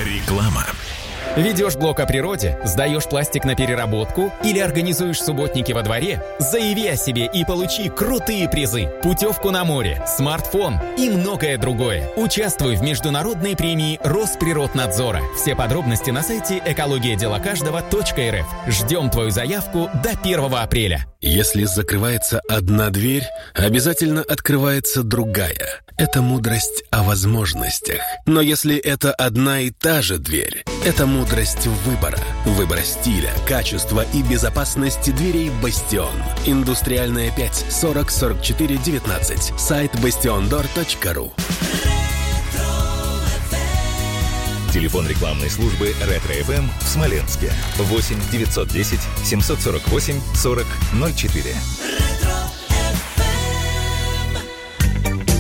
Реклама. Ведешь блог о природе, сдаешь пластик на переработку или организуешь субботники во дворе? Заяви о себе и получи крутые призы, путевку на море, смартфон и многое другое. Участвуй в международной премии Росприроднадзора. Все подробности на сайте экологияделокаждого.рф. Ждем твою заявку до 1 апреля. Если закрывается одна дверь, обязательно открывается другая. Это мудрость о возможностях. Но если это одна и та же дверь, это мудрость выбора. Выбора стиля, качества и безопасности дверей «Бастион». Индустриальная 5, 40 44 19. Сайт bastiondoor.ru. Телефон рекламной службы «Ретро-ФМ» в Смоленске. 8 910 748 40 04.